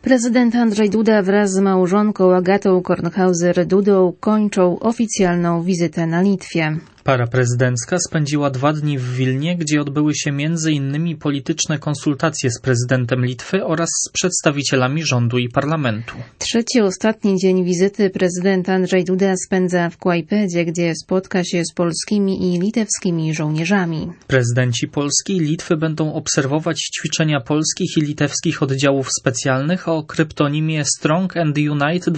Prezydent Andrzej Duda wraz z małżonką Agatą Kornhauser-Dudą kończą oficjalną wizytę na Litwie. Para prezydencka spędziła 2 dni w Wilnie, gdzie odbyły się m.in. polityczne konsultacje z prezydentem Litwy oraz z przedstawicielami rządu i parlamentu. Trzeci, ostatni dzień wizyty prezydent Andrzej Duda spędza w Kłajpedzie, gdzie spotka się z polskimi i litewskimi żołnierzami. Prezydenci Polski i Litwy będą obserwować ćwiczenia polskich i litewskich oddziałów specjalnych o kryptonimie Strong and Unite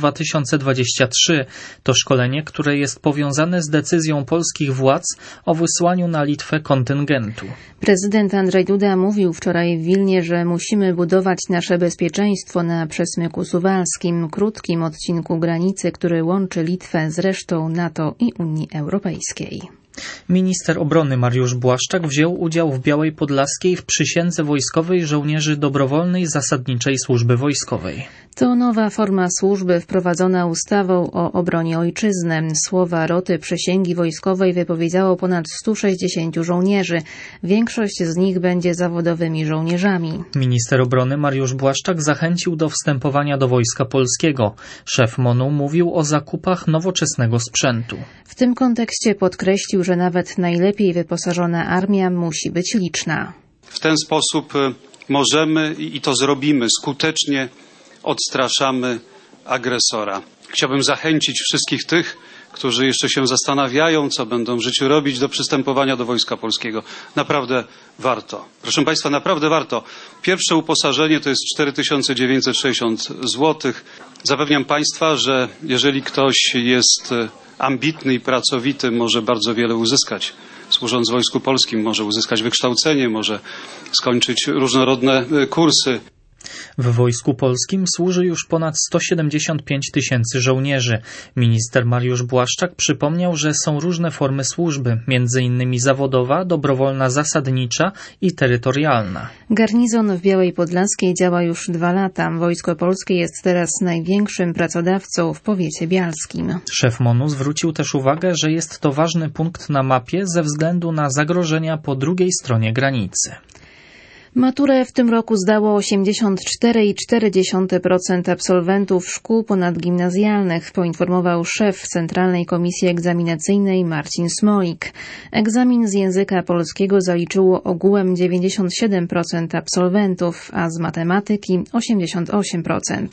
2023. To szkolenie, które jest powiązane z decyzją polskich władz o wysłaniu na Litwę kontyngentu. Prezydent Andrzej Duda mówił wczoraj w Wilnie, że musimy budować nasze bezpieczeństwo na przesmyku suwalskim, krótkim odcinku granicy, który łączy Litwę z resztą NATO i Unii Europejskiej. Minister obrony Mariusz Błaszczak wziął udział w Białej Podlaskiej w przysiędze wojskowej żołnierzy dobrowolnej zasadniczej służby wojskowej. To nowa forma służby wprowadzona ustawą o obronie ojczyzny. Słowa roty przysięgi wojskowej wypowiedziało ponad 160 żołnierzy. Większość z nich będzie zawodowymi żołnierzami. Minister obrony Mariusz Błaszczak zachęcił do wstępowania do Wojska Polskiego. Szef MON-u mówił o zakupach nowoczesnego sprzętu. W tym kontekście podkreślił, że nawet najlepiej wyposażona armia musi być liczna. W ten sposób możemy i to zrobimy skutecznie, odstraszamy agresora. Chciałbym zachęcić wszystkich tych, którzy jeszcze się zastanawiają, co będą w życiu robić, do przystępowania do Wojska Polskiego. Naprawdę warto. Proszę Państwa, naprawdę warto. Pierwsze uposażenie to jest 4960 zł. Zapewniam Państwa, że jeżeli ktoś jest ambitny i pracowity, może bardzo wiele uzyskać. Służąc w Wojsku Polskim może uzyskać wykształcenie, może skończyć różnorodne kursy. W Wojsku Polskim służy już ponad 175 tysięcy żołnierzy. Minister Mariusz Błaszczak przypomniał, że są różne formy służby, m.in. zawodowa, dobrowolna zasadnicza i terytorialna. Garnizon w Białej Podlaskiej działa już 2 lata. Wojsko Polskie jest teraz największym pracodawcą w powiecie bialskim. Szef MON-u zwrócił też uwagę, że jest to ważny punkt na mapie ze względu na zagrożenia po drugiej stronie granicy. Maturę w tym roku zdało 84,4% absolwentów szkół ponadgimnazjalnych, poinformował szef Centralnej Komisji Egzaminacyjnej Marcin Smolik. Egzamin z języka polskiego zaliczyło ogółem 97% absolwentów, a z matematyki 88%.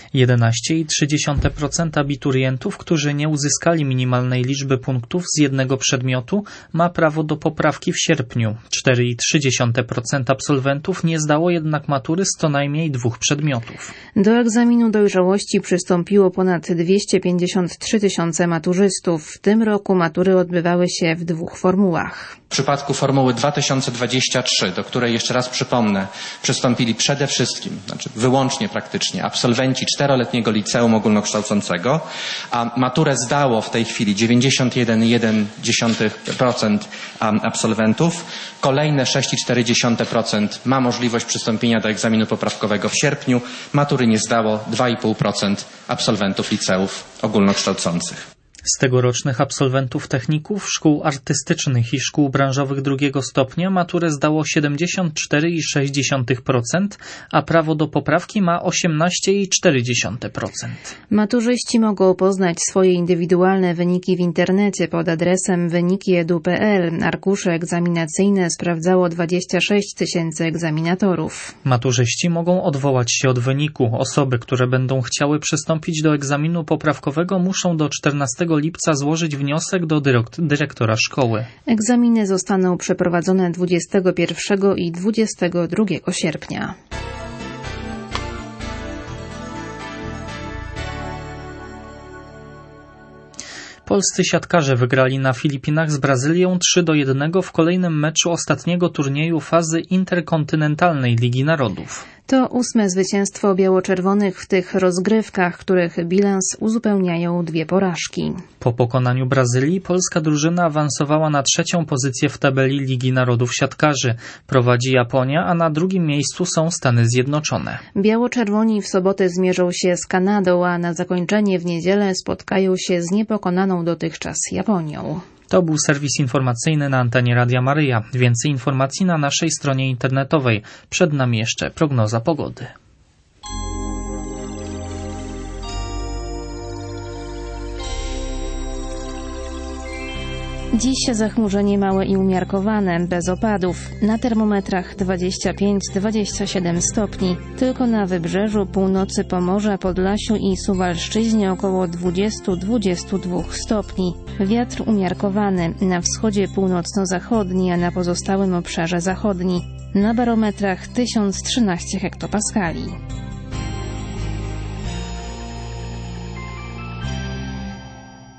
11,3% abiturientów, którzy nie uzyskali minimalnej liczby punktów z jednego przedmiotu, ma prawo do poprawki w sierpniu. 4,3% absolwentów nie zdało jednak matury z co najmniej 2 przedmiotów. Do egzaminu dojrzałości przystąpiło ponad 253 tysiące maturzystów. W tym roku matury odbywały się w 2 formułach. W przypadku formuły 2023, do której jeszcze raz przypomnę, przystąpili przede wszystkim, wyłącznie praktycznie, absolwenci 4-letniego liceum ogólnokształcącego, a maturę zdało w tej chwili 91,1% absolwentów. Kolejne 6,4% ma możliwość przystąpienia do egzaminu poprawkowego w sierpniu. Matury nie zdało 2,5% absolwentów liceów ogólnokształcących. Z tegorocznych absolwentów techników, szkół artystycznych i szkół branżowych 2. stopnia maturę zdało 74,6%, a prawo do poprawki ma 18,4%. Maturzyści mogą poznać swoje indywidualne wyniki w internecie pod adresem wyniki.edu.pl. Arkusze egzaminacyjne sprawdzało 26 tysięcy egzaminatorów. Maturzyści mogą odwołać się od wyniku. Osoby, które będą chciały przystąpić do egzaminu poprawkowego, muszą do 14 lipca złożyć wniosek do dyrektora szkoły. Egzaminy zostaną przeprowadzone 21 i 22 sierpnia. Polscy siatkarze wygrali na Filipinach z Brazylią 3-1 w kolejnym meczu ostatniego turnieju fazy interkontynentalnej Ligi Narodów. To 8. zwycięstwo biało-czerwonych w tych rozgrywkach, których bilans uzupełniają 2 porażki. Po pokonaniu Brazylii polska drużyna awansowała na 3. pozycję w tabeli Ligi Narodów siatkarzy. Prowadzi Japonia, a na 2. miejscu są Stany Zjednoczone. Biało-czerwoni w sobotę zmierzą się z Kanadą, a na zakończenie w niedzielę spotkają się z niepokonaną dotychczas Japonią. To był serwis informacyjny na antenie Radia Maryja. Więcej informacji na naszej stronie internetowej. Przed nami jeszcze prognoza pogody. Dziś zachmurzenie małe i umiarkowane, bez opadów. Na termometrach 25-27 stopni. Tylko na wybrzeżu, północy Pomorza, Podlasiu i Suwalszczyźnie około 20-22 stopni. Wiatr umiarkowany, na wschodzie północno-zachodni, a na pozostałym obszarze zachodni. Na barometrach 1013 hektopaskali.